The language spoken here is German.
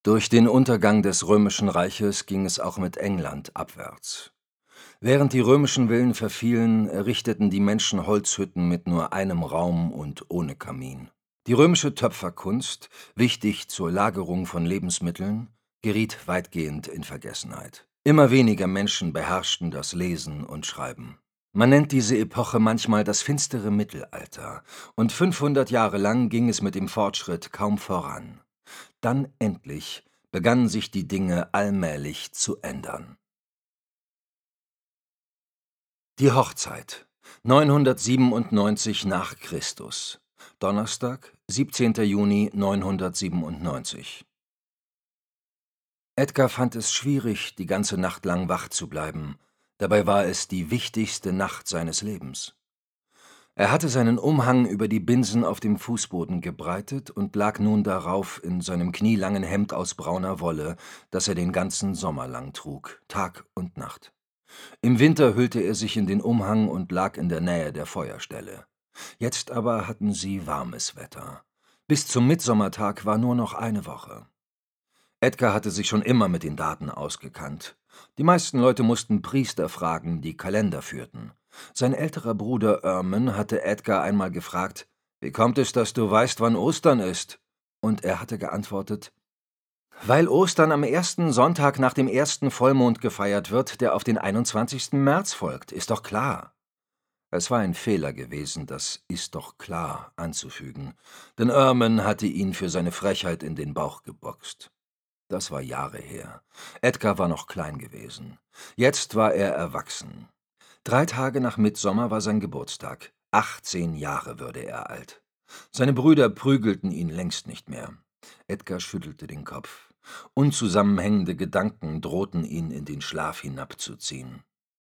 Durch den Untergang des Römischen Reiches ging es auch mit England abwärts. Während die römischen Villen verfielen, errichteten die Menschen Holzhütten mit nur einem Raum und ohne Kamin. Die römische Töpferkunst, wichtig zur Lagerung von Lebensmitteln, geriet weitgehend in Vergessenheit. Immer weniger Menschen beherrschten das Lesen und Schreiben. Man nennt diese Epoche manchmal das finstere Mittelalter, und 500 Jahre lang ging es mit dem Fortschritt kaum voran. Dann endlich begannen sich die Dinge allmählich zu ändern. Die Hochzeit, 997 nach Christus, Donnerstag, 17. Juni 997. Edgar fand es schwierig, die ganze Nacht lang wach zu bleiben. Dabei war es die wichtigste Nacht seines Lebens. Er hatte seinen Umhang über die Binsen auf dem Fußboden gebreitet und lag nun darauf in seinem knielangen Hemd aus brauner Wolle, das er den ganzen Sommer lang trug, Tag und Nacht. Im Winter hüllte er sich in den Umhang und lag in der Nähe der Feuerstelle. Jetzt aber hatten sie warmes Wetter. Bis zum Mitsommertag war nur noch eine Woche. Edgar hatte sich schon immer mit den Daten ausgekannt. Die meisten Leute mussten Priester fragen, die Kalender führten. Sein älterer Bruder Ermen hatte Edgar einmal gefragt: »Wie kommt es, dass du weißt, wann Ostern ist?« Und er hatte geantwortet: »Weil Ostern am ersten Sonntag nach dem ersten Vollmond gefeiert wird, der auf den 21. März folgt, ist doch klar.« Es war ein Fehler gewesen, das »ist doch klar« anzufügen, denn Ermen hatte ihn für seine Frechheit in den Bauch geboxt. Das war Jahre her. Edgar war noch klein gewesen. Jetzt war er erwachsen. 3 Tage nach Mittsommer war sein Geburtstag. 18 Jahre würde er alt. Seine Brüder prügelten ihn längst nicht mehr. Edgar schüttelte den Kopf. Unzusammenhängende Gedanken drohten ihn in den Schlaf hinabzuziehen.